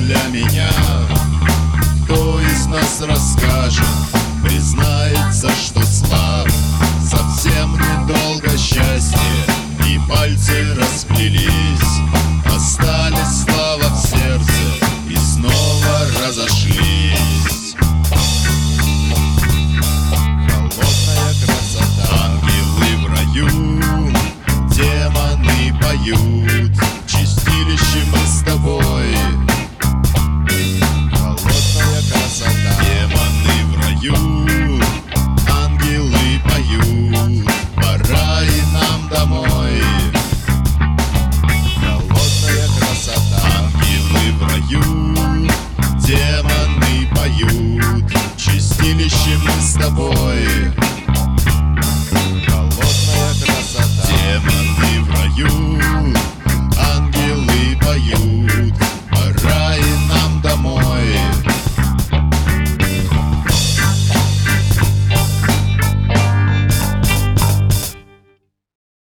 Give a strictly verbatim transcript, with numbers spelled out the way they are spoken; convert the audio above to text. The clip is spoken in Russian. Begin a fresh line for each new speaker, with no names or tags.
для меня. Кто из нас расскажет, признается, что слаб? Совсем недолго счастье, и пальцы расплелись, остались слова в сердце и снова разошлись. Холодная красота, ангелы в раю, демоны поют.